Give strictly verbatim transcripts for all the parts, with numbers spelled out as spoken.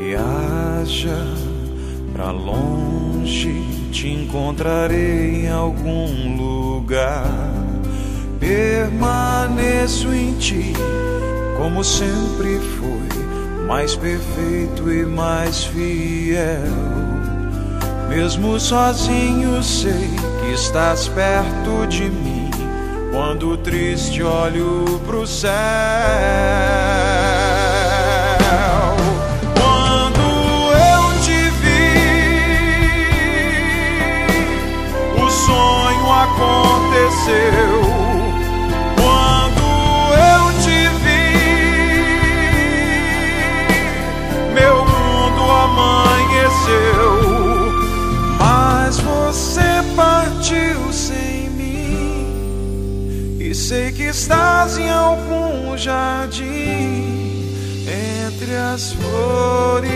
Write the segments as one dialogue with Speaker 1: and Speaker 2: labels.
Speaker 1: Viaja pra longe, te encontrarei em algum lugar. Permaneço em ti, como sempre foi, mais perfeito e mais fiel. Mesmo sozinho sei que estás perto de mim, quando triste olho pro céu. Quando eu te vi, o sonho aconteceu. Quando eu te vi, meu mundo amanheceu. Mas você partiu sem mim, e sei que estás em algum jardim entre as flores.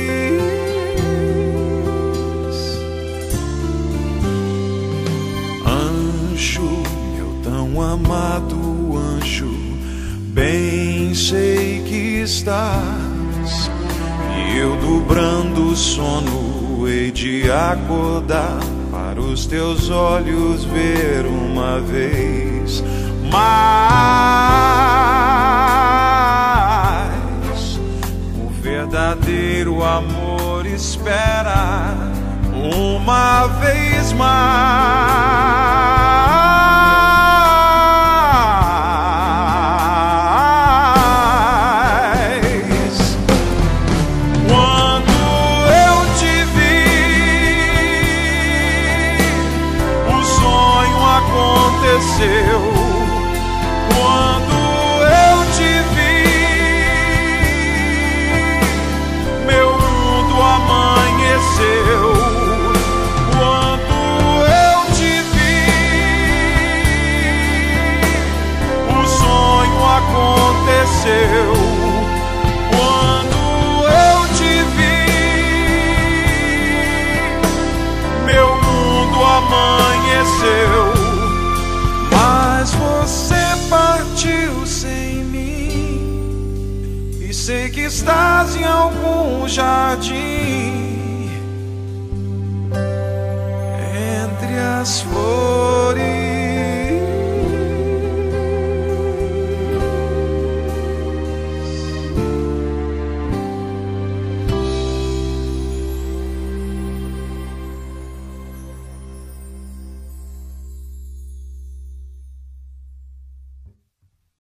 Speaker 1: Anjo, meu tão amado anjo, bem sei que estás, e eu dobrando o sono hei de acordar para os teus olhos ver uma vez mais. O verdadeiro amor espera uma vez mais. Quando eu te vi, meu mundo amanheceu. Quando eu te vi, o sonho aconteceu. Quando eu te vi, meu mundo amanheceu. Mas você partiu sem mim, e sei que estás em algum jardim entre as flores.